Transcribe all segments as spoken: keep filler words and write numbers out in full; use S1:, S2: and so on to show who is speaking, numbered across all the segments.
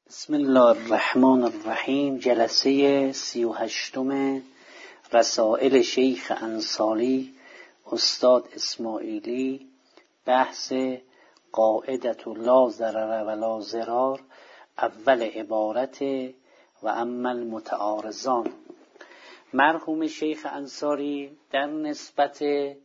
S1: بسم الله الرحمن الرحیم. جلسه سی و هشتم رسائل شیخ انصاری استاد اسماعیلی، بحث قاعدة لا ضرر ولا ضرار، اول عبارت و اما المتعارضان. مرحوم شیخ انصاری در نسبت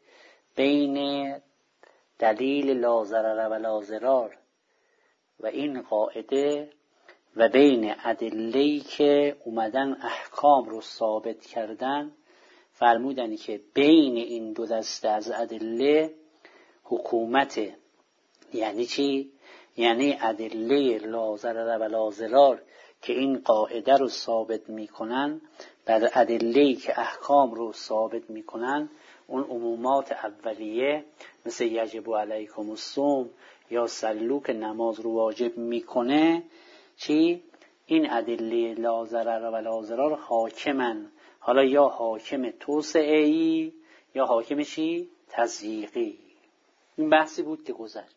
S1: بین دلیل لا ضرر ولا ضرار و این قاعده و بین ادله‌ای که اومدن احکام رو ثابت کردن، فرمودن که بین این دو دسته از ادله حکومت. یعنی چی؟ یعنی ادله لا ضرر ولا ضرار که این قاعده رو ثابت میکنن بر ادله‌ای که احکام رو ثابت میکنن، اون عمومات اولیه مثل یجب علیکم الصوم یا صلو که نماز رو واجب میکنه، چی؟ این ادله لا ضرر ولا ضرار حاکمن، حالا یا حاکم توسعه‌ای یا حاکم چی؟ تضییقی. این بحثی بود که گذشت.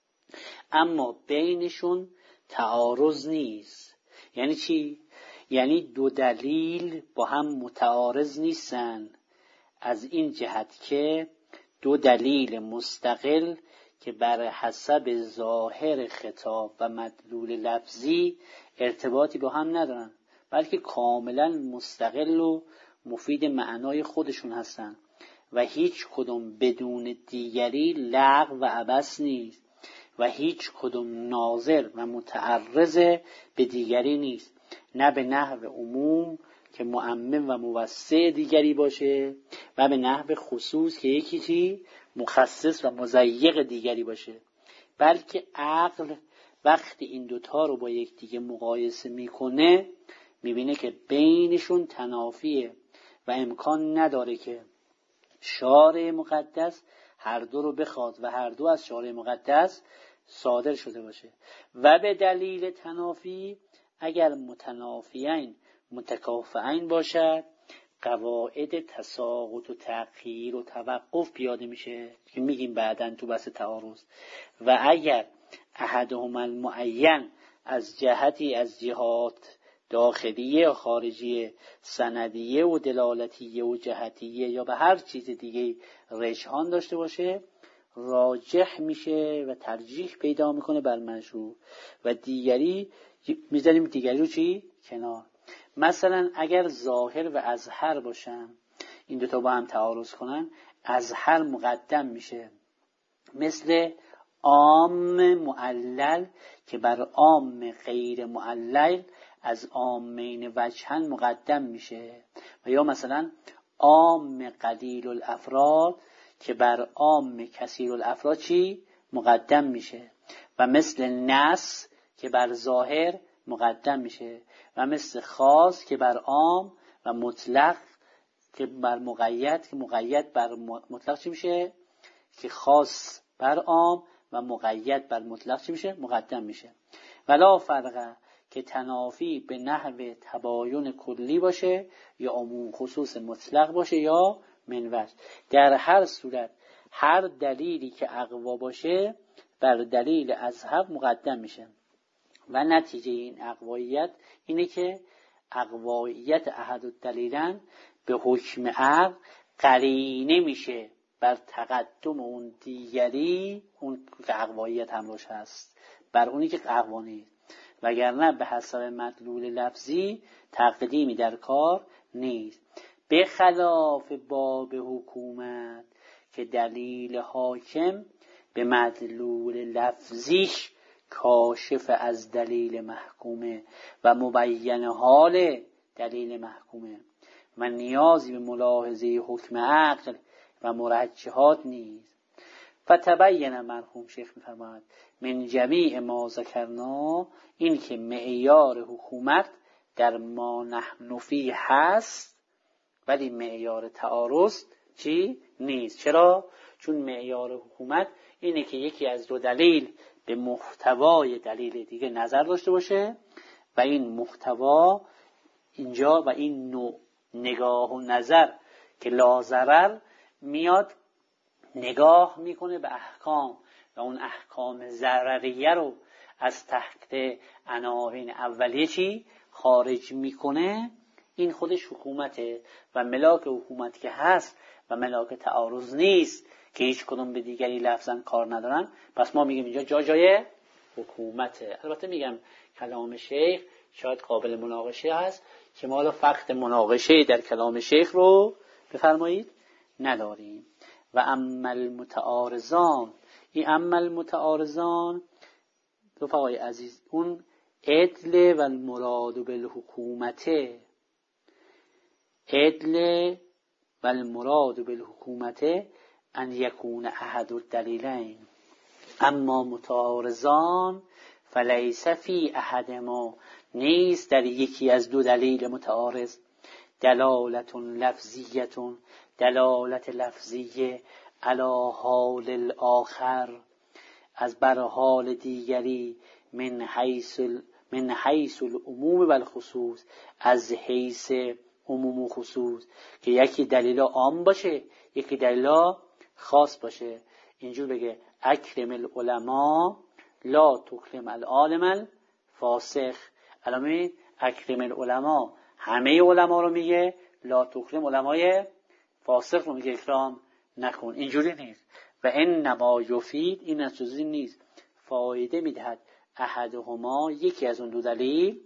S1: اما بینشون تعارض نیست. یعنی چی؟ یعنی دو دلیل با هم متعارض نیستن، از این جهت که دو دلیل مستقل که بر حسب ظاهر خطاب و مدلول لفظی ارتباطی با هم ندارن، بلکه کاملا مستقل و مفید معنای خودشون هستن و هیچ کدوم بدون دیگری لغو و عبث نیست و هیچ کدوم ناظر و متعرض به دیگری نیست، نه به نحو عموم که معمم و موسع دیگری باشه و به نحو خصوص که یکی چی مخصص و مضیق دیگری باشه، بلکه عقل وقتی این دوتا رو با یک دیگه مقایسه میکنه میبینه که بینشون تنافیه و امکان نداره که شارع مقدس هر دو رو بخواد و هر دو از شارع مقدس صادر شده باشه. و به دلیل تنافی اگر متنافیین متکافئین باشد، قواعد تساقط و تأخیر و توقف پیاده میشه که میگیم بعداً تو بحث تعارض. و اگر احدهما المعین از جهتی از جهات داخلیه و خارجیه، سندیه و دلالتیه و جهتیه یا به هر چیز دیگه رجحان داشته باشه، راجح میشه و ترجیح پیدا میکنه بر مشروع و دیگری میذاریم دیگری رو چی؟ کنار. مثلا اگر ظاهر و اظهر باشن، این دوتا با هم تعارض کنن، اظهر مقدم میشه، مثل عام معلل که بر عام غیر معلل از عامین وجهن مقدم میشه، و یا مثلا عام قلیل الافراد که بر عام کثیر الافراد چی؟ مقدم میشه، و مثل نص که بر ظاهر مقدم میشه، و مثل خاص که بر عام و مطلق که بر مقید که مقید بر مطلق چی میشه؟ که خاص بر عام و مقید بر مطلق چی میشه؟ مقدم میشه. ولا فرقه که تنافی به نحو تباین کلی باشه یا عموم خصوص مطلق باشه یا منوج، در هر صورت هر دلیلی که اقوا باشه بر دلیل اذهب مقدم میشه و نتیجه این اقواییت اینه که اقواییت احد الدلیلن به حکم عقل قرینه میشه بر تقدم اون دیگری، اون که اقواییت همراش هست، بر اونی که اقوا نیست، وگرنه به حسب مدلول لفظی تقدیمی در کار نیست. به خلاف باب حکومت که دلیل حاکم به مدلول لفظیش کاشف از دلیل محکومه و مبین حال دلیل محکومه و نیازی به ملاحظه حکم عقل و مرجحات نیست. فتبین، مرحوم شیخ می‌فرماید، من جمیع ما ذکرنا، این که معیار حکومت در ما نحن فیه هست ولی معیار تعارض چی؟ نیست. چرا؟ چون معیار حکومت اینه که یکی از دو دلیل به محتوای دلیل دیگه نظر داشته باشه و این محتوا اینجا و این نوع نگاه و نظر که لا ضرر میاد نگاه میکنه به احکام و اون احکام ضرریه رو از تحت عناوین اولیه چی خارج میکنه، این خودش حکومته و ملاک حکومت که هست و ملاک تعارض نیست که هیچ کدوم به دیگری لفظاً کار ندارن، پس ما میگیم اینجا جا جای حکومته. البته میگم کلام شیخ شاید قابل مناقشه هست که ما فقط مناقشه در کلام شیخ رو بفرمایید نداریم. و اما المتعارضان، این اما المتعارضان رفقای عزیز، اون عدل و المراد بالحکومته، عدل و المراد بالحکومته ان یکون احد الدلیلین، اما متعارضان فلیس فی احد ما، نیست در یکی از دو دلیل متعارض دلالت لفظیت، دلالت لفظیه علی حال الاخر، از بر حال دیگری، من حیث من حیث العموم و الخصوص، از حیث عموم و خصوص، که یکی دلیل عام باشه یکی دلیل خاص باشه. اینجور بگه اکرم العلماء لا تکرم العالم الفاسق. الان ببینید اکرم العلماء همه علما رو میگه، لا تکرم علمای فاسق رو میگه اکرام نکن. اینجوری نیست. و انما یفید، این از چیزی نیست، فایده میدهد احدهما، یکی از اون دو دلیل،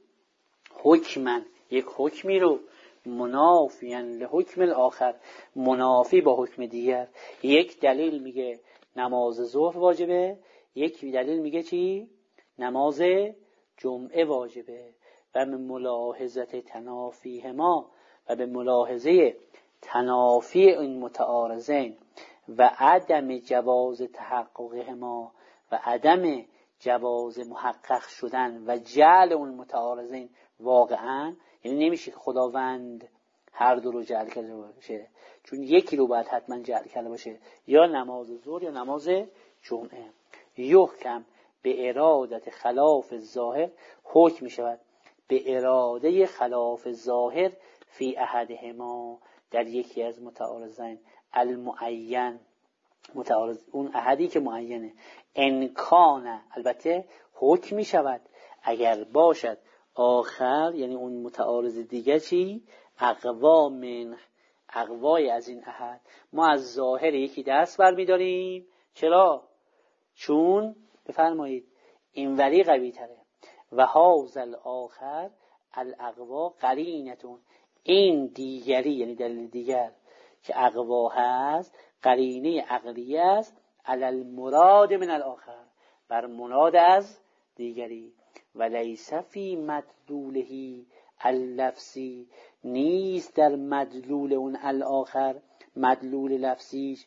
S1: حکمن، یک حکمی رو، منافیاً لحکم الاخر، منافی با حکم دیگر. یک دلیل میگه نماز ظهر واجبه، یک دلیل میگه چی؟ نماز جمعه واجبه. و به ملاحظت تنافیهما، و به ملاحظه تنافی این متعارضین و عدم جواز تحققهما، و عدم جواز محقق شدن و جعل اون متعارضین واقعا، یعنی نمیشه که خداوند هر دو رو جعل کرده باشه، چون یکی رو باید حتما جعل کرده باشه، یا نماز ظهر یا نماز جمعه. یحکم به ارادت خلاف ظاهر، حکم می شود به اراده خلاف ظاهر فی احدهما، در یکی از متعارضین، المعین، متعارض اون احدی که معینه، انکانه، البته حکم می شود اگر باشد آخر، یعنی اون متعارض دیگه چی؟ اقوا من، اقوای از این احد. ما از ظاهر یکی دست بر می داریم. چرا؟ چون بفرمایید این ولی قوی تره. و هازل آخر الاقوا قرینتون، این دیگری یعنی دلیل دیگر که اقوا هست، قرینه عقلیه است، علی المراد من الاخر، بر مراد از دیگری. و لیس فی مدلولهی اللفظی، نیست در مدلول اون الاخر، مدلول لفظیش،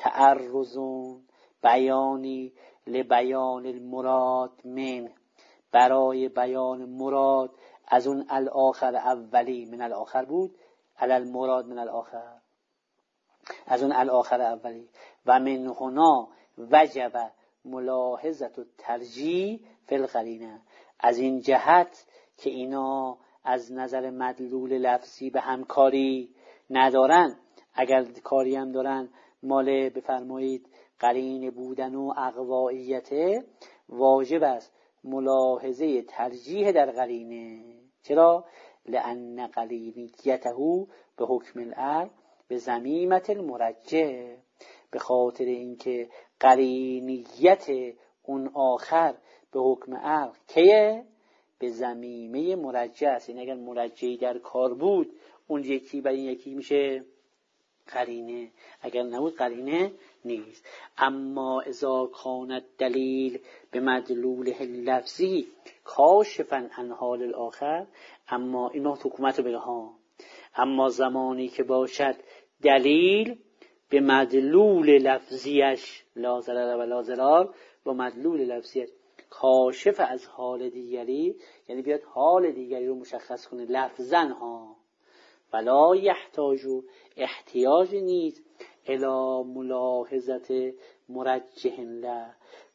S1: تعرضون، بیانی لبیان المراد من، برای بیان مراد از اون الاخر اولی، من الاخر بود، علی المراد من الاخر، از اون الاخر اولی. و من هنا وجب ملاحظت و ترجیح فی القرینه، از این جهت که اینا از نظر مدلول لفظی به هم کاری ندارن، اگر کاری هم دارن مال بفرمایید قرین بودن و اقوائیت، واجب است ملاحظه ترجیح در قرینه. چرا؟ لأن قرینیته به حکم العقل به ضمیمت المرجح، به خاطر اینکه قرینیت اون آخر به حکم عقل کیه؟ به ضمیمه مرجح است. این اگر مرجحی در کار بود اون یکی بر این یکی میشه قرینه، اگر نبود قرینه نیست. اما اذا کانت دلیل به مدلوله لفظی کاشفا عن حال الاخر، اما اینو حکومت رو بگه ها، اما زمانی که باشد دلیل به مدلول لفظیش، لا ضرر و لا ضرار، با مدلول لفظیش کاشف از حال دیگری، یعنی بیاد حال دیگری رو مشخص کنه لفظاً ها، ولا یحتاجو، احتیاج نیست، الی ملاحظت مرجح له،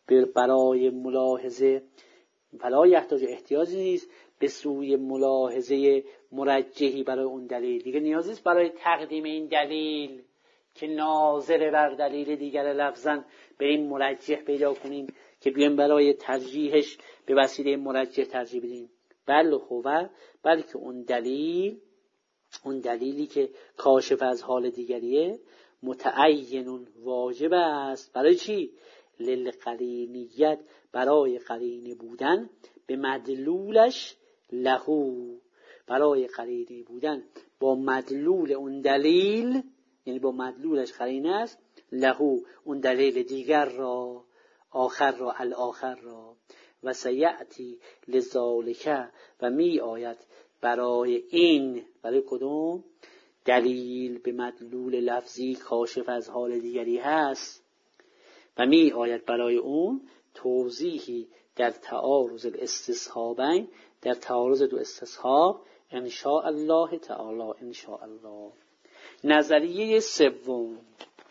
S1: برای ملاحظه، ولا یحتاج، احتیاج نیست به سوی ملاحظه مرجحی برای اون دلیل. دیگه نیاز نیست برای تقدیم این دلیل که ناظر بر دلیل دیگر لفظاً به این مرجح پیدا کنیم که بیایم برای ترجیحش به وسیله مرجح ترجیح بدیم. بل هو، بلکه اون دلیل، اون دلیلی که کاشف از حال دیگریه، متعین واجب است. برای چی؟ للقرینیت، برای قرینه بودن، به مدلولش لهو، برای قرینه بودن با مدلول اون دلیل، یعنی با مدلولش قرینه است، لهو اون دلیل دیگر را، آخر را، الاخر را. و سیعتی لذالک، و می آید برای این، برای کدوم؟ دلیل به مدلول لفظی کاشف از حال دیگری هست، و می آید برای اون توضیحی در تعارض الاستصحابین، در تعارض دو استصحاب، ان شاء الله تعالی، ان شاء الله. نظریه سوم،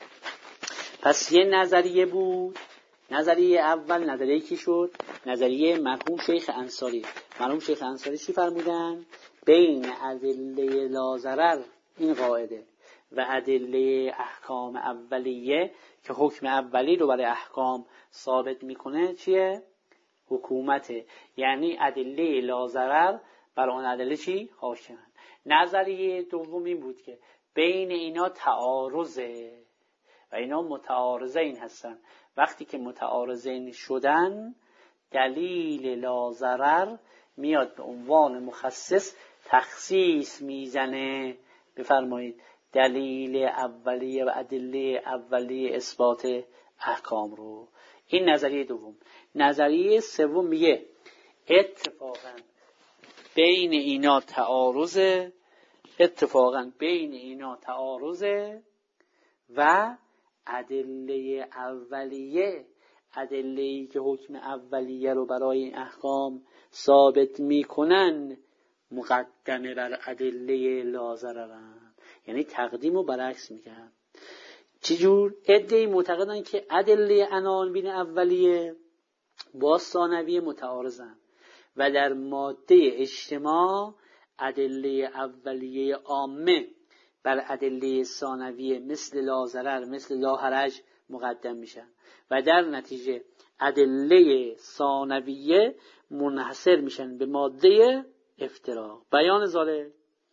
S1: پس یه نظریه بود. نظریه اول نظریه کی شد؟ نظریه مرحوم شیخ انصاری. مرحوم شیخ انصاری چی فرمودن؟ بین ادله لاضرر، این قاعده، و ادله احکام اولیه که حکم اولی رو برای احکام ثابت میکنه، چیه؟ حکومته. یعنی ادله لاضرر بر اون ادله چی؟ حاکمن. نظریه دوم این بود که بین اینا تعارضه و اینا متعارضین هستن. وقتی که متعارضین شدن، دلیل لاضرر میاد به عنوان مخصص تخصیص میزنه. بفرمایید دلیل اولیه و ادله اولیه اثبات احکام رو. این نظریه دوم. نظریه سوم میگه اتفاقا بین اینا تعارضه، اتفاقا بین اینا تعارضه و ادله اولیه، ادله‌ای که حکم اولیه رو برای این احکام ثابت میکنن، مقدمه بر ادله لاضررن. یعنی تقدیم و برعکس میکنن. چجور؟ ادعی معتقدن که ادله عناوین اولیه با ثانویه متعارضن و در ماده اجتماع ادله اولیه عامه بر ادله ثانویه مثل لاضرر، مثل لاحرج مقدم میشن و در نتیجه ادله ثانویه منحصر میشن به ماده افتراق. بیان ذالک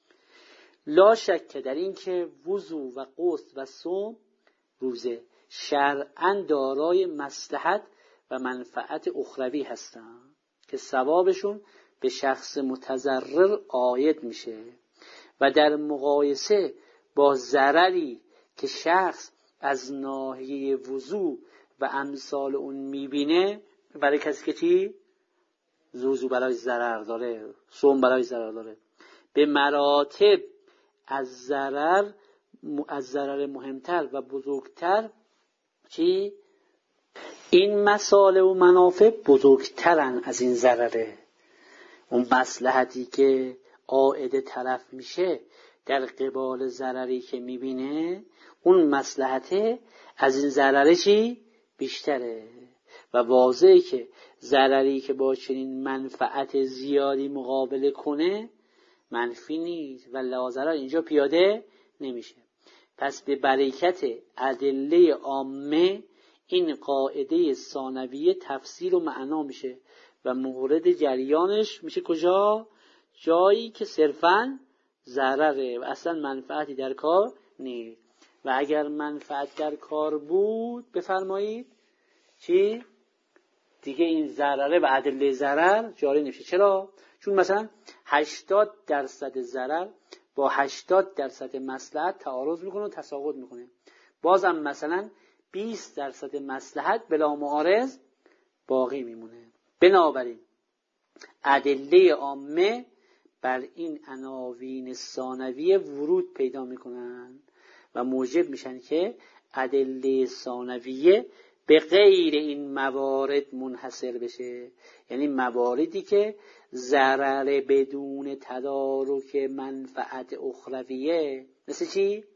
S1: لا شک در این که وضو و غسل و صوم روزه شرعاً دارای مصلحت و منفعت اخروی هستند که ثوابشون به شخص متضرر عاید میشه و در مقایسه با ضرری که شخص از ناحیه وضو و امثال اون میبینه، برای کسی که چی؟ وضو برای ضرر داره، صوم برای ضرر داره، به مراتب از ضرر از ضرر مهمتر و بزرگتر چی؟ این مسائل و منافع بزرگترن از این ضرره. اون مصلحتی که عائد طرف میشه در قبال ضرری که میبینه، اون مصلحته از این ضرره چی؟ بیشتره. و واضحه که ضرری که با چنین منفعت زیادی مقابله کنه منفی نیست و لاضرر اینجا پیاده نمیشه. پس به برکت ادله عامه این قاعده ثانویه تفسیر و معنا میشه و مورد جریانش میشه کجا؟ جایی که صرفاً ضرره و اصلا منفعتی در کار نیست. و اگر منفعت در کار بود، بفرمایید چی؟ دیگه این ضرره و ادله ضرر جاری نمیشه. چرا؟ چون مثلا هشتاد درصد ضرر با هشتاد درصد مصلحت تعارض میکنه و تساقط میکنه. بازم مثلا بیست درصد مصلحت بلا معارض باقی میمونه. بنابراین ادله عامه بر این عناوین ثانویه ورود پیدا میکنن و موجب میشن که ادله ثانویه به غیر این موارد منحصر بشه. یعنی مواردی که ضرر بدون تدارک منفعت اخرویه، مثل چی؟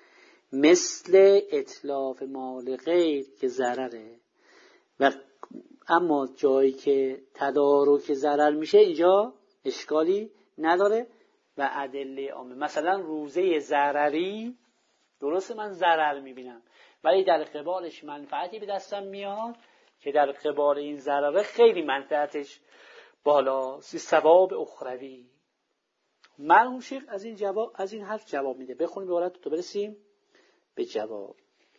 S1: مثل اتلاف مال غیر که ضرره. و اما جایی که تدارک ضرر میشه اینجا اشکالی نداره و ادله عامه. مثلا روزه ضرری، درسته من ضرر میبینم ولی در قبالش منفعتی به دستم میاد
S2: که در قبال این ضرره خیلی منفعتش بالاست، ثواب اخروی. مرحوم شیخ از این جواب از این حرف جواب میده. بخونیم عبارت تو برسیم به جواب.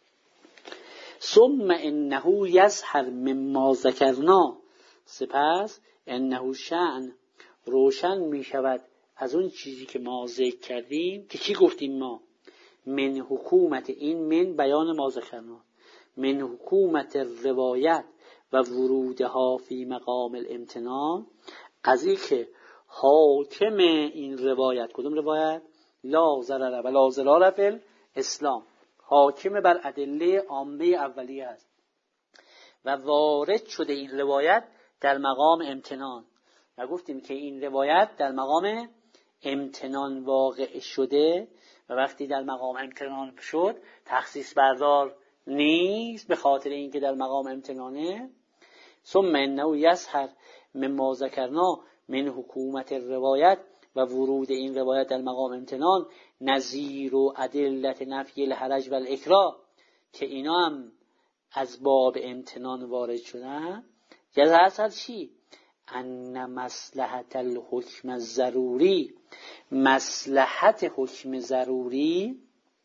S2: ثم انه یظهر مما ذکرنا، سپس انه شأن روشن میشود از اون چیزی که ما ذکر کردیم. که چی گفتیم ما؟ من حکومت، این من بیان ما ذکرنا، من حکومت روایت و ورودها فی مقام الامتنان، از این که حاکم این روایت، کدوم روایت؟ لا ضرر و لا ضرار فی الاسلام، حاکم بر ادله عامه اولیه است و وارد شده این روایت در مقام امتنان. و گفتیم که این روایت در مقام امتنان واقع شده و وقتی در مقام امتنان شد تخصیص بردار نیست، به خاطر اینکه در مقام امتنانه. ثم انه یظهر مما ذکرنا من حکومت روایت و ورود این روایت در مقام امتنان نظیر و ادلت نفی الحرج و الاکراه، که اینا هم از باب امتنان وارد شدن. یظهر چی؟ ان مصلحت الحکم الضروری، مصلحت حکم ضروری،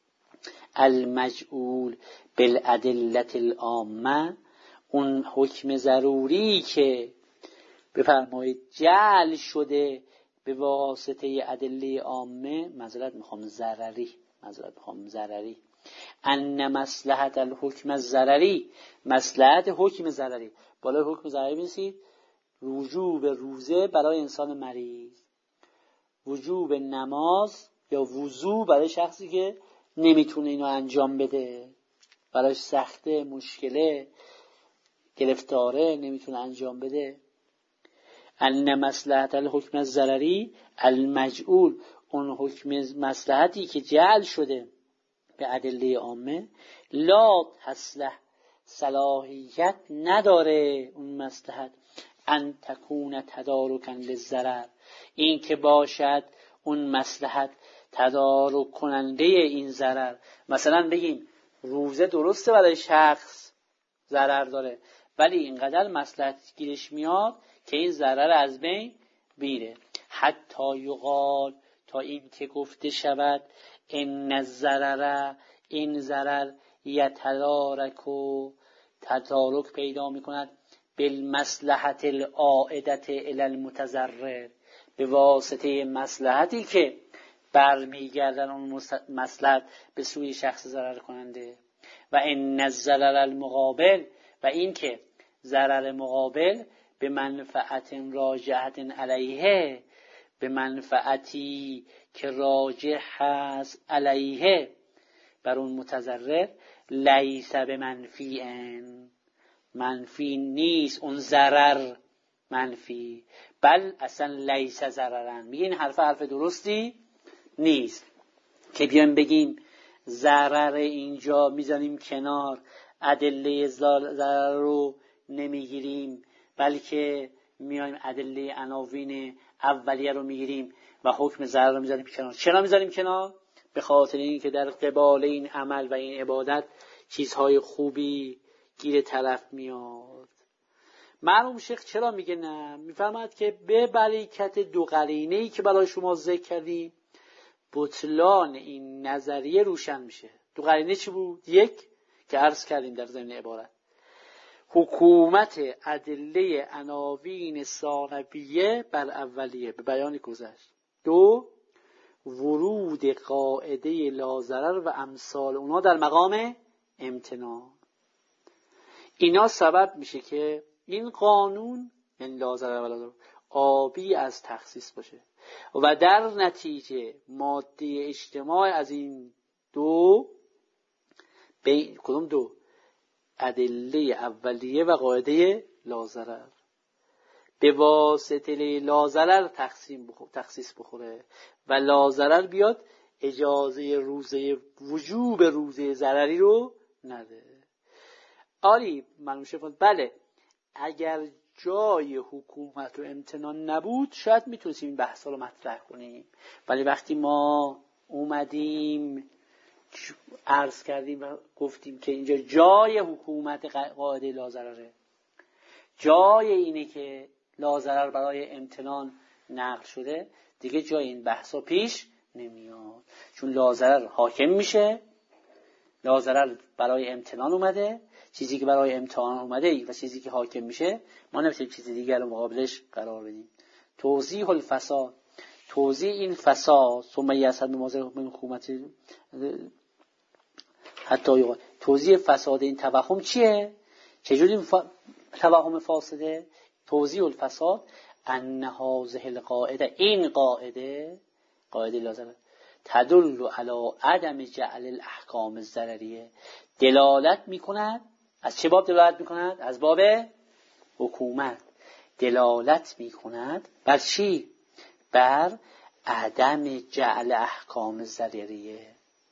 S2: المجعول بالادله العامه، اون حکم ضروری که بفرمایید جعل شده به واسطه ادله عامه، معذرت میخوام ضرری معذرت میخوام ضرری ان مصلحت الحکم الضرری، مصلحت حکم ضرری. بالای حکم ضرری بنویسید وجوب روزه برای انسان مریض، وجوب نماز یا وضو برای شخصی که نمیتونه اینو انجام بده، براش سخته، مشکله، گرفتاره، نمیتونه انجام بده. ان مصلحت الحکم الضرری المجعول، اون حکم مصلحتی که جعل شده به ادله عامه، لا تصلح، صلاحیت نداره اون مصلحت، ان تکون تدارکا للضرر، این که باشد اون مصلحت تدارک کننده این ضرر. مثلا بگیم روزه درسته برای شخص ضرر داره، ولی اینقدر مصلحت گیرش میاد که این ضرر از بین بیره. حتی یقال، تا این که گفته شود ان الضرر، این ضرر یتدارک و تدارک پیدا میکند بالمصلحت العائدة الی المتضرر، به واسطه مصلحتی که برمیگردن اون مصلحت به سوی شخص ضرر کننده. و ان الضرر المقابل، و این که ضرر مقابل به منفعت راجحت علیه، به منفعتی که راجح هست علیه بر اون متضرر، لیس به منفیئن، منفی نیست اون ضرر منفی، بل اصلا لیس ضررن. میگه این حرف حرف درستی نیست که بیایم بگیم ضرر اینجا میزنیم کنار، ادله ضرر رو نمیگیریم، بلکه میایم ادله عناوین اولیه رو میگیریم و حکم ضرر رو میزنیم کنار. چرا میزنیم کنار؟ به خاطر این که در قبال این عمل و این عبادت چیزهای خوبی گیر طرف میاد. مرحوم شیخ چرا میگه نه؟ میفهمد که به برکت دو قرینه‌ای که برای شما ذکر کردیم بطلان این نظریه روشن میشه. دو قرینه چی بود؟ یک که عرض کردیم در ضمن عبارت، حکومت ادله عناوین ثانویه بر اولیه به بیان گذشت. دو، ورود قاعده لاضرر و امثال اونا در مقام امتناع. اینا سبب میشه که این قانون، یعنی لاضرر و لاضرر، آبی از تخصیص باشه و در نتیجه ماده اجتماع از این دو، به کدوم دو؟ ادله اولیه و قاعده لاضرر، به واسطه لاضرر تقسیم بخور، تخصیص بخوره و لاضرر بیاد اجازه روزه وجوب روزه ضرری رو نده. آری معلوم شد. بله اگر جای حکومت و امتنان نبود شاید میتونستیم این بحثا رو مطرح کنیم، ولی وقتی ما اومدیم عرض کردیم و گفتیم که اینجا جای حکومت قاعده لاضرره، جای اینه که لا برای امتنان نقل شده دیگه جای این بحثا پیش نمیاد، چون لا حاکم میشه. لا برای امتنان اومده، چیزی که برای امتحان اومده و چیزی که حاکم میشه ما نمیتونیم چیزی دیگر رو مقابلش قرار بدیم. توضیح الفساد، توضیح این فساد، ثم یصل بمازه من حکومت حتی یقال. توضیح فساد این توهم چیه؟ چجوری ف... توهم فاسده؟ توضیح الفساد ان هذه القاعده، این قاعده قاعده لازمه تدل علی عدم جعل الاحکام الضرریه، دلالت میکند. از چه باب دلالت میکند؟ از باب حکومت. دلالت میکند بر چی؟ بر عدم جعل احکام الضرریه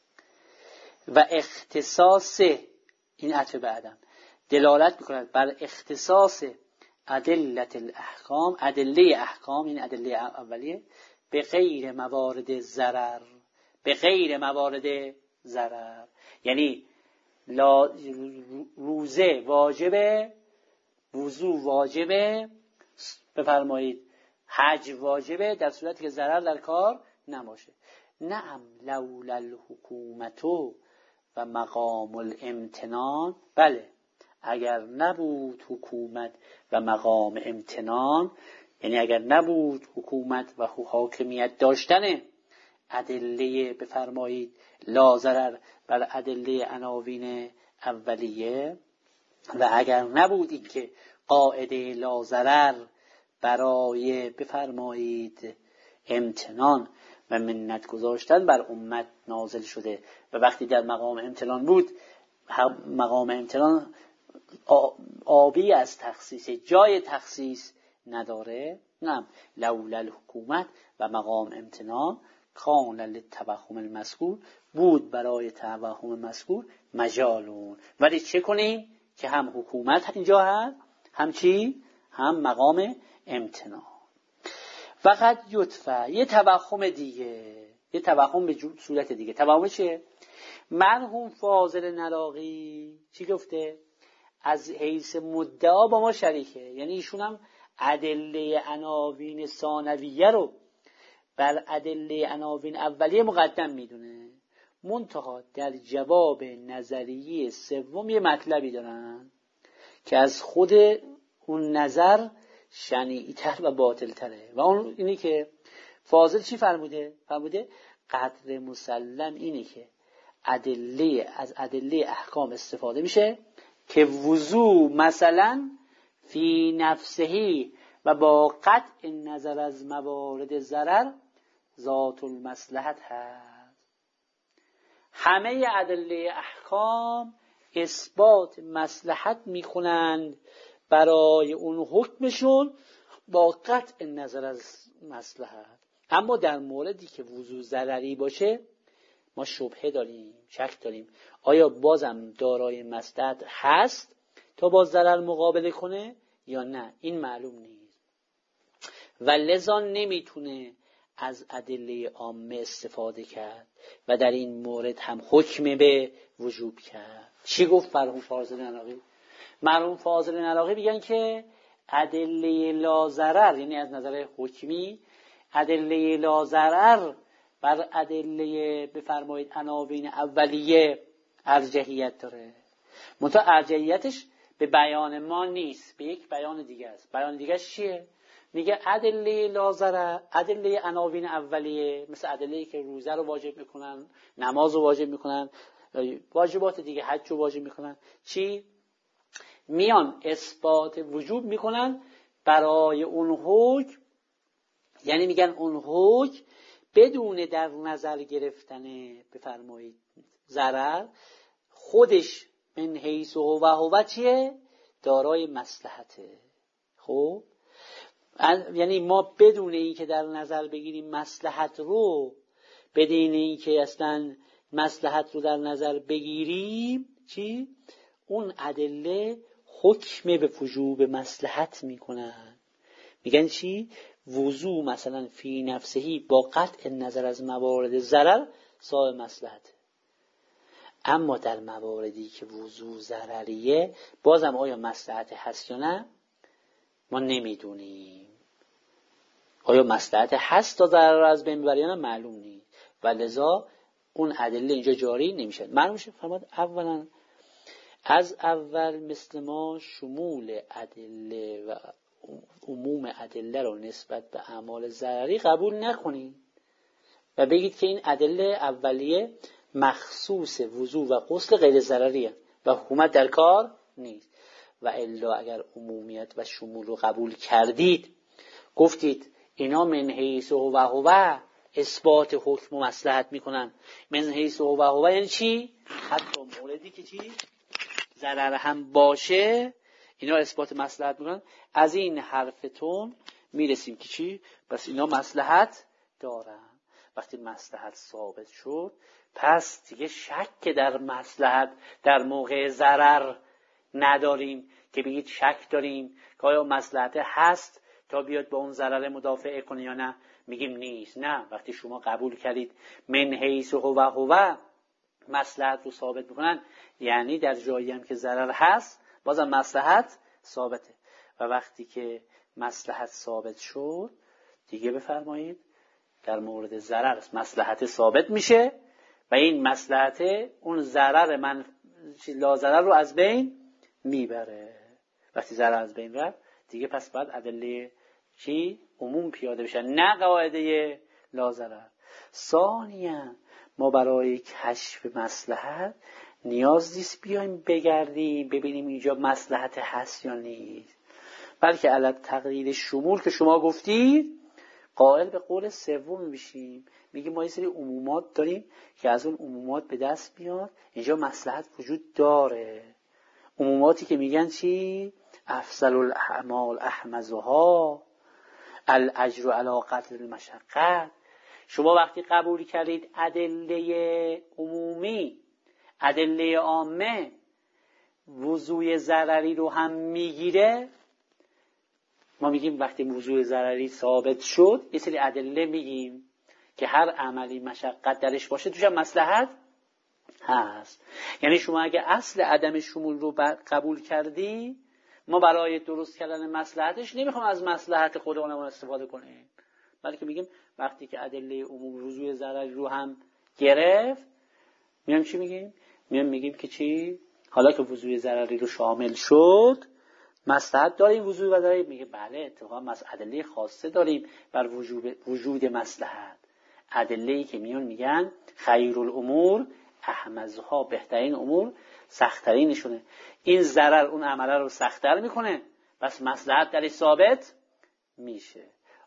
S2: و اختصاص، این عطف به عدم، دلالت میکند بر اختصاص ادلت الاحکام، ادله احکام، این ادله اولیه، به غیر موارد ضرر، به غیر موارد ضرر. یعنی لا روزه واجبه، وضو واجبه، بفرمایید حج واجبه، در صورتی که ضرر در کار نباشه. نعم لولا الحکومت و مقام الامتنان، بله اگر نبود حکومت و مقام امتنان، یعنی اگر نبود حکومت و حاکمیت داشتن ادله بفرمایید لا ضرر بر ادله عناوین اولیه، و اگر نبود این که قاعده لا ضرر برای بفرمایید امتنان و منت گذاشتن بر امت نازل شده، و وقتی در مقام امتنان بود، مقام امتنان آبی از تخصیص، جای تخصیص نداره. نه لولا الحکومت و مقام امتنان کان للتوهم المذکور، بود برای توهم مذکور مجالون. ولی چه کنیم که هم حکومت اینجا هست، هم چی؟ هم مقام امتنان. فقط یطفع، یه توهم دیگه، یه توهم به صورت دیگه. توهم چیه؟ مرحوم فاضل نراقی چی گفته؟ از حیث مدعا با ما شریکه، یعنی ایشون هم ادله عناوین ثانویه رو بر ادله عناوین اولیه مقدم میدونه. منتها در جواب نظریه سوم یه مطلبی دارن که از خود اون نظر شنیع‌تر و باطل‌تره، و اون اینه که فاضل چی فرموده؟ فرموده قدر مسلم اینه که ادله از ادله احکام استفاده میشه که وضو مثلا فی نفسهی و با قطع نظر از موارد ضرر ذات المصلحت هست. همه ادله احکام اثبات مصلحت میکنند برای اون حکمشون با قطع نظر از مصلحت. اما در موردی که وضو ضرری باشه ما شبهه داریم، شک داریم آیا بازم دارای مصلحت هست تا با ضرر مقابله کنه یا نه، این معلوم نیست و لذا نمیتونه از ادله عامه استفاده کرد و در این مورد هم حکم به وجوب کرد. چی گفت مرحوم فاضل نراقی؟ مرحوم فاضل نراقی میگن که ادله لا ضرر، یعنی از نظر حکمی ادله لا ضرر بر ادله بفرمایید عناوین اولیه ارجحیت داره، منتها ارجحیتش به بیان ما نیست، به یک بیان دیگه است. بیان دیگه چیه؟ میگه ادله لا ضرر، ادله عناوین اولیه مثل ادله‌ای که روزه رو واجب میکنن، نماز رو واجب میکنن، واجبات دیگه حج رو واجب میکنن، چی؟ میان اثبات وجوب میکنن برای اون حکم، یعنی میگن اون حکم بدون در نظر گرفتن بفرمایید ضرر خودش من حیث و هو چیه؟ دارای مصلحته. خب یعنی ما بدون این که در نظر بگیریم مصلحت رو، بدون این که اصلا مصلحت رو در نظر بگیریم، چی؟ اون ادله حکم به وجوب مصلحت میکنن. میگن چی؟ وضو مثلا فی نفسهی با قطع نظر از موارد ضرر صاحب مصلحت، اما در مواردی که وضو ضرریه بازم آیا مصلحت هست یا نه؟ ما نمیدونیم آیا مصلحت هست تا ضرر رو از بین ببره یا نه، معلوم نیست و لذا اون ادله اینجا جاری نمیشه. معلوم میشه فرمود اولا از اول مثل ما شمول ادله و عموم ادله رو نسبت به اعمال ضرری قبول نکنید و بگید که این ادله اولیه مخصوص وضو و غسل غیر ضرریه و حکومت در کار نیست. و الا اگر عمومیت و شمول رو قبول کردید، گفتید اینا من حیث هو هو اثبات حکم و مصلحت میکنن. من حیث هو هو یعنی چی؟ حتی موردی که چی؟ ضرر هم باشه اینا اثبات مصلحت میکنن. از این حرفتون میرسیم که چی؟ بس اینا مصلحت دارن. وقتی مصلحت ثابت شد پس دیگه شک در مصلحت در موقع ضرر نداریم که بگید شک داریم که آیا مصلحت هست تا بیاد با اون ضرر مدافعه کنه یا نه. میگیم نیست. نه، وقتی شما قبول کردید من حیث هو هو مصلحت رو ثابت میکنن، یعنی در جایی هم که ضرر هست بازم مصلحت ثابته. و وقتی که مصلحت ثابت شد دیگه بفرمایید در مورد ضرر مصلحت ثابت میشه و این مصلحت اون ضرر من لا ضرر رو از بین میبره. وقتی ضرر از بین رفت دیگه پس باید ادله چی؟ عموم پیاده بشن، نه قاعده لا ضرر. ثانیاً ما برای کشف مصلحت نیاز نیست بیایم بگردیم ببینیم اینجا مصلحت هست یا نیست، بلکه علت تقریر شمول که شما گفتید قائل به قول سوم میشیم. میگه ما یه سری عمومات داریم که از اون عمومات به دست میاد اینجا مصلحت وجود داره. عموماتی که میگن چی؟ افضل الاعمال احمزها، الاجر علی قدر المشقه. شما وقتی قبول کردید ادله عمومی ادله عامه وضوع ضرری رو هم میگیره، ما میگیم وقتی وضوع ضرری ثابت شد یه سری ادله میگیم که هر عملی مشقت درش باشه توش هم مصلحت هست. یعنی شما اگه اصل عدم شمول رو قبول کردی، ما برای درست کردن مصلحتش نمیخوام از مصلحت خودمون استفاده کنیم، بلکه میگیم وقتی که ادله عمومی وضوع ضرری رو هم گرفت، میام چی میگیم؟ میام میگیم که چی؟ حالا که وضوع ضرری رو شامل شد مصلحت داریم وضوع ضرری. میگه بله اتفاقا ادله خاصه داریم بر وجود وجود مصلحت، ادله‌ای که میون میگن خیر الامور احمزها، بهترین امور سخت‌ترینشونه. این ضرر اون عمله رو سخت‌تر میکنه، بس مصلحت درش ثابت میشه.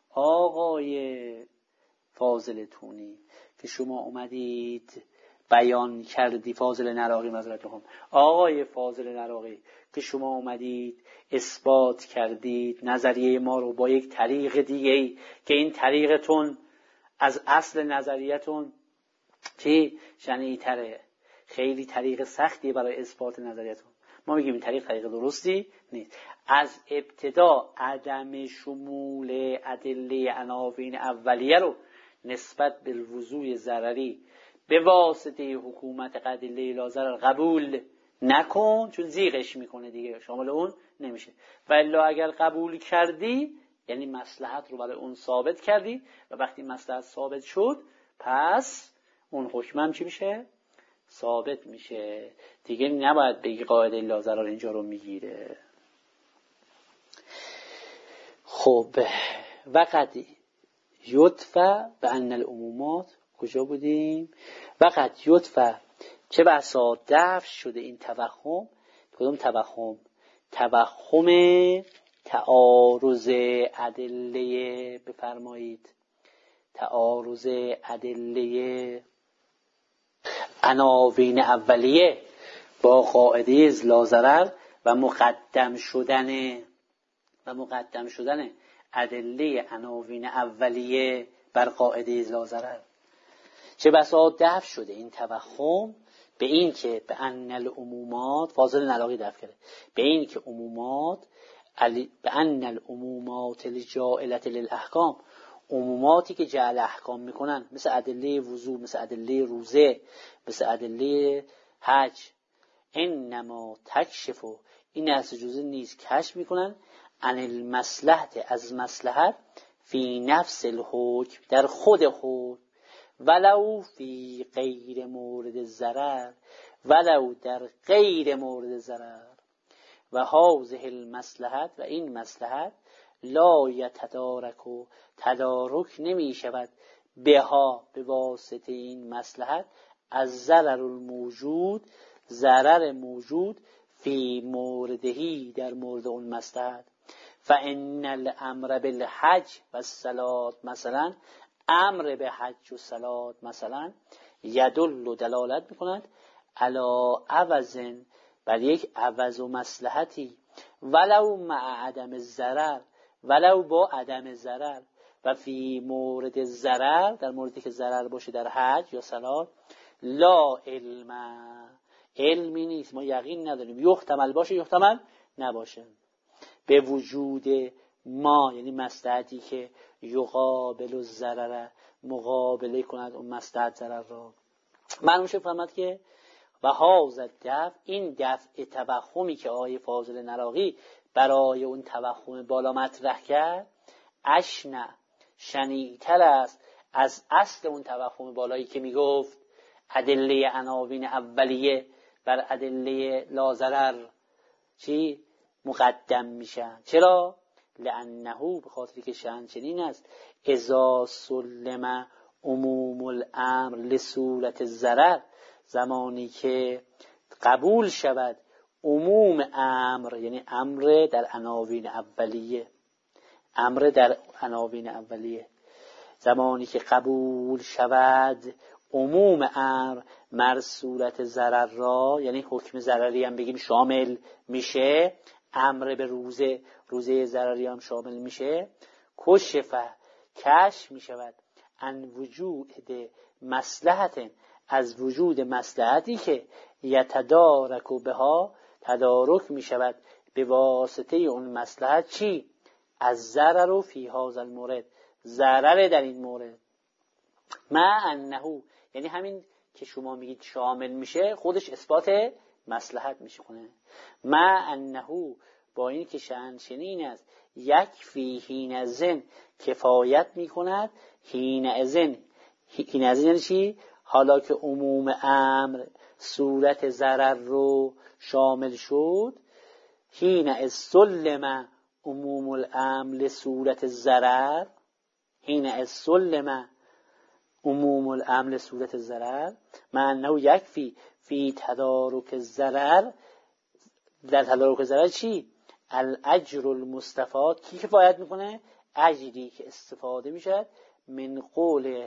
S2: آقای فاضل تونی که شما اومدید بیان کردی، فاضل نراقی معذرت آقای فاضل نراقی که شما اومدید اثبات کردید نظریه ما رو با یک طریق دیگه که این طریقتون از اصل نظریتون چی شنیع‌تره، خیلی طریق سختی برای اثبات نظریتون. ما میگیم این طریق طریق درستی نیست. از ابتدا عدم شمول ادله عناوین اولیه رو نسبت به وضوع ضرری به واسطه حکومت ادله لا ضرر قبول نکن، چون زیغش میکنه دیگه، شامل اون نمیشه. ولی اگر قبول کردی یعنی مصلحت رو برای اون ثابت کردی و وقتی مصلحت ثابت شد پس اون حکم هم چی میشه؟ ثابت میشه دیگه. نباید بگی قاعده لا ضرر اینجا رو میگیره. خب وقت یطفع به ان العمومات کجا بودیم؟ وقت یطفع چه بسا دفع شده این توهم. کدوم توهم؟ توهم تعارض ادله، بفرمایید تعارض ادله عناوین اولیه با قاعده لا ضرر و مقدم شدن و مقدم شدن ادله عناوین اولیه بر قاعده لا ضرر. چه بسا دفع شده این توهم به این که به ان العمومات، فاضل نلاقی دفع کرده، به این که عمومات به ان العمومات الجائلة للاحکام، عموماتی که جعل احکام میکنن مثل ادله وضو، مثل ادله روزه، مثل ادله حج، انما تکشف، این اصل جزء نیست کشف میکنن عن المصلحت از مصلحت فی نفس الحکم در خود حکم ولو فی غیر مورد ضرر ولو در غیر مورد ضرر و هذه المصلحت و این مصلحت لا یتدارک و تدارک نمی شود بها به واسطه این مصلحت از ضرر الموجود ضرر موجود فی موردهی در مورد اون مصلحت. فان الامر بالحج و الصلاه مثلا امر به حج و صلات مثلا یدل و دلالت میکند علی عوض بر یک عوض و مصلحتی ولو مع عدم ضرر ولو با عدم ضرر و فی مورد ضرر در موردی که ضرر باشه در حج یا صلات لا علم علمی نیست ما یقین نداریم یحتمل باشه یحتمل نباشه به وجود ما یعنی مصلحتی که یقابل الضرر مقابله کند اون مصلحت ضرر را. معلوم شد فهمت که و هاذا دفع این دفع توهمی که آقای فاضل نراقی برای اون توهم بالا مطرح کرد اشنع شنیع‌تر است از اصل اون توهم بالایی که میگفت ادله عناوین اولیه بر ادله لاضرر چی مقدم میشن. چرا؟ لانه به خاطر که شأن چنین است اذا سلم عموم الامر لصورت الضرر زمانی که قبول شود عموم امر یعنی امر در عناوین اولیه امر در عناوین اولیه زمانی که قبول شود عموم امر مر صورت ضرر را یعنی حکم ضرری هم بگیم شامل میشه امر به روزه روزه ضرری هم شامل میشه کشفه کشف میشود ان وجود مصلحت از وجود مصلحتی که یتدارک بها تدارک میشود به واسطه اون مصلحت چی؟ از ضرر فی هذا المورد ضرر در این مورد ما انه یعنی همین که شما میگید شامل میشه خودش اثبات مصلحت میشه کنه ما انه با این که شأن چنین است یک فی حین زن کفایت میکند حین ازن حین ازن یعنی چی؟ حالا که عموم امر صورت ضرر رو شامل شد حین از سلم عموم الامر لصورت ضرر حین از سلم عموم الامر لصورت ضرر معنی یکفی فی تدارک ضرر در تدارک ضرر چی؟ الاجر المستفاد کی کفایت میکنه؟ اجری که استفاده میشد من قول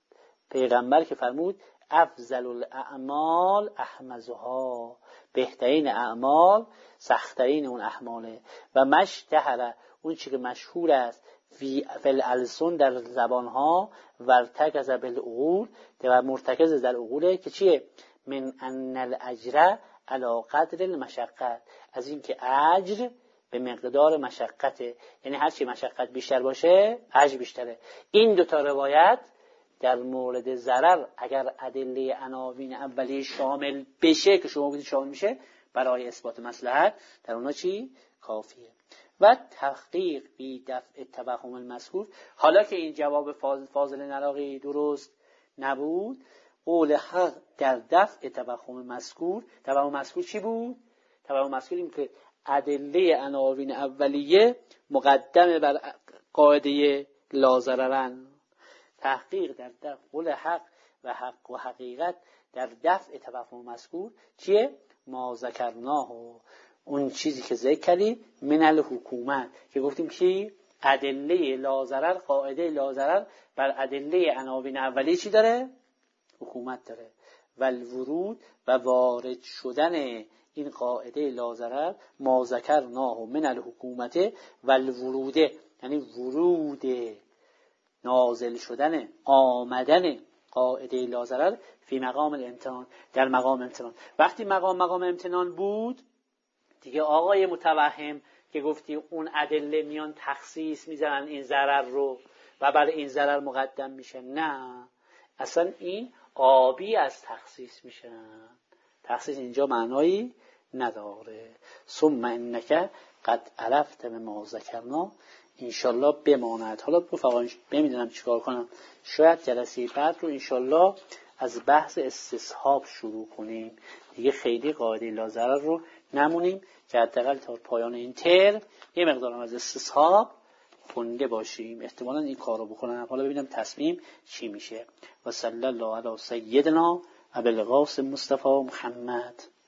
S2: پیغمبر که فرمود افضل الاعمال احمزها بهترین اعمال سخترین اون اعماله و مشتهر اون چی که مشهور است فی الالسن در زبانها ورتکز بالعقول و مرتکز در عقوله که چیه؟ من ان الاجر علی قدر المشقت از این که اجر به مقدار مشقته یعنی هر چی مشقت بیشتر باشه اجر بیشتره. این دو تا روایت در مورد ضرر اگر ادله عناوین اولیه شامل بشه که شما بگید شامل میشه برای اثبات مصلحت در اونا چی؟ کافیه. و تحقیق بی دفع توهم المذکور حالا که این جواب فاضل نراقی درست نبود قول حق در دفع توهم مذکور توهم مذکور چی بود؟ توهم مذکور این که ادله عناوین اولیه مقدمه بر قاعده لاضررن تحقیق در دفع قول حق و حق و حقیقت در دفع توهم مذکور چیه؟ ما ذکرناه اون چیزی که ذکر کردیم من الحکومت که گفتیم که ادله لاضرر قاعده لاضرر بر ادله عناوین اولیه چی داره؟ حکومت داره و الورود و وارد شدن این قاعده لاضرر ما ذکرناه من الحکومت و الورود یعنی ورود نازل شدن آمدن قاعده لاضرر فی مقام الامتحان در مقام امتحان. وقتی مقام مقام امتحان بود دیگه آقای متوهم که گفتی اون ادله میان تخصیص میزنن این ضرر رو و برای این ضرر مقدم میشه نه اصلا این آبی از تخصیص میشن تخصیص اینجا معنایی نداره. ثم انک قد عرفت به ما ذکرنا انشالله بماند. حالا رفقا نمیدونم چیکار کنم، شاید جلسه بعد رو انشالله از بحث استصحاب شروع کنیم دیگه، خیلی قاعده لا ضرر رو نمونیم که حداقل تا پایان این ترم یه مقدارم از استصحاب خونده باشیم. احتمالاً این کار رو بکنم. حالا ببینم تصمیم چی میشه. و صلی الله علی سیدنا ابوالقاسم مصطفی محمد.